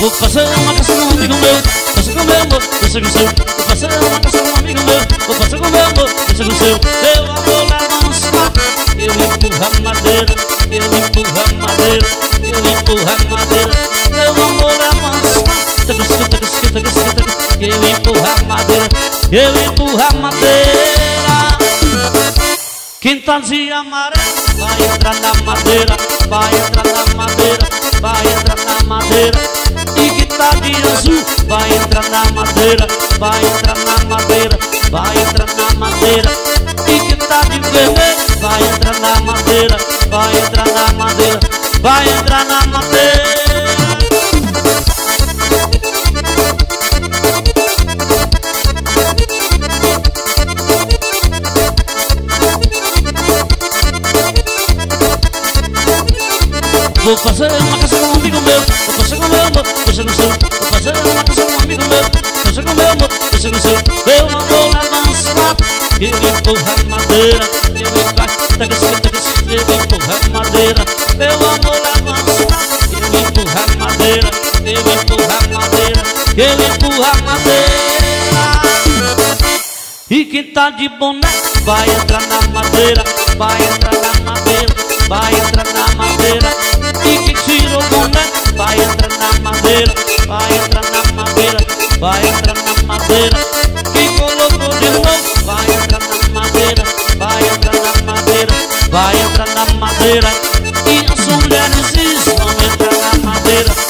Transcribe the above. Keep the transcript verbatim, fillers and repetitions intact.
Vou fazer uma caça com um amigo meu, fazer com meu amor, deixa com o seu. Vou fazer uma caça com um amigo meu, vou fazer com meu amor, deixa com o seu. Meu amor leva uns quatro, eu empurro a madeira, eu empurro a madeira, eu empurro a madeira. Meu amor leva uns quatro, taca, taca, taca, taca, taca, eu empurro a madeira, eu empurro a madeira. Quintal de amarelo, vai entrar na madeira, vai entrar na madeira, vai entrar na madeira. E quintal de azul, vai entrar na madeira, vai entrar na madeira, vai entrar na madeira. E quintal de vermelho, vai entrar na madeira, vai entrar na madeira, vai entrar na madeira. Vou fazer uma caça com um amigo meu, vou fazer com meu amor, deixa no seu. Vou fazer uma caça com um amigo meu, vou fazer com meu amor, deixa no seu. Meu amor leva uns quatro, eu empurro a madeira, eu empurro, taca, taca, eu empurro a madeira. Meu amor leva uns quatro, eu empurro a madeira, eu empurro a madeira, eu empurro a madeira. E quem tá de boné vai entrar na madeira, vai entrar na madeira, vai entrar na madeira. E quem tirou o boné vai entrar na madeira, vai entrar na madeira, vai entrar na madeira. Quem colocou de novo vai entrar na madeira, vai entrar na madeira, vai entrar na madeira. E as mulheres vão entrar na madeira.